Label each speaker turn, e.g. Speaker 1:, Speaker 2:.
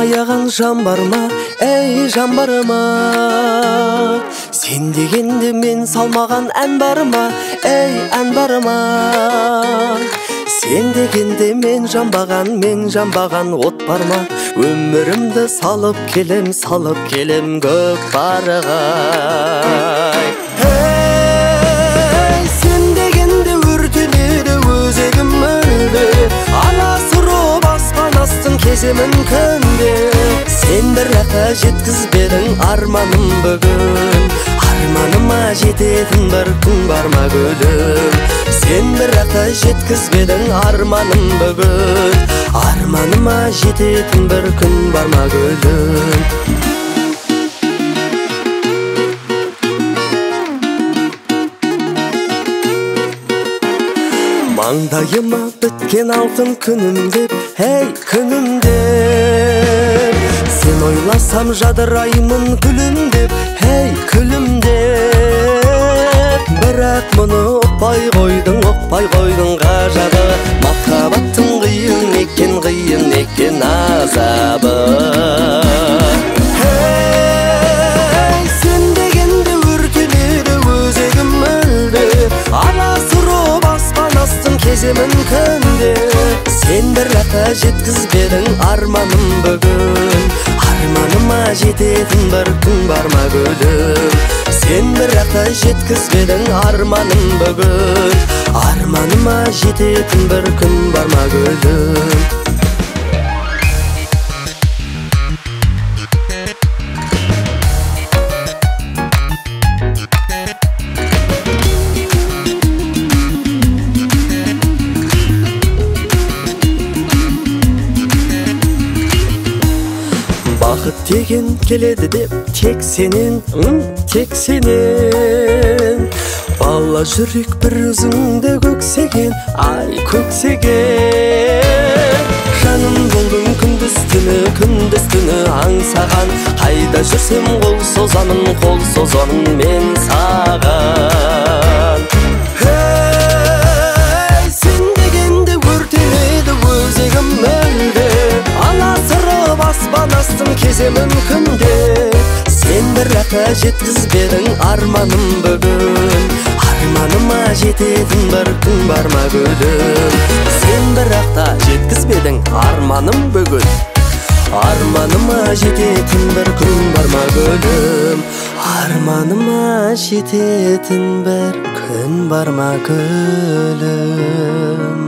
Speaker 1: аяған жан бар ма, ей жан бар ма? Сен дегенде мен салмаған ән бар ма, ей ән бар ма? Сен дегенде мен жанбаған от бар ма? Өмірімді салып келем көк парығай. Ей, сен дегенде өртенеді өзегім мүлде, аласұрып аспан астын кеземін күнде. Сен біраққа жеткізбедің арманым бүгін, арманыма жететін бір күн бар ма гүлім? Сен біраққа жеткізбедің арманым бүгін, арманыма жететін бір күн бар ма гүлім? Маңдайыма біткен алтын күнім деп, ей күнім деп. Сен ойласам жадыраймын күлім деп, ей күлім деп. Бірақ мұны ұқпай қойдың ғажабы, махаббаттың қиын екен азабы. Ей, сен дегенде өртенеді өзегім мүлде, аласұрып аспан астын кеземін күнде. Сен біраққа жеткізбедің арманым бүгін, арманыма жететін бір күн бар ма гүлім? Сен біраққа жеткізбедің арманым бүгін, арманыма жететін бір күн бар ма гүлім? Бақыт деген келеді деп тек сенен, бала жүрек бір өзіңді көксеген, ай көксеген. Жаным болдың күндіз түні аңсаған, қайда жүрсем қол созамын мен саған. Ей, сен дегенде өртенеді өзегім мүлде, аласырып аспан астын кеземін күнде. Сен біраққа жеткізбедің арманым бүгін, арманыма жететін бір күн бар ма гүлім? Сен біраққа жеткізбедің арманым бүгін, арманыма жететін бір күн бар ма гүлім? Арманыма жететін бір күн бар ма гүлім?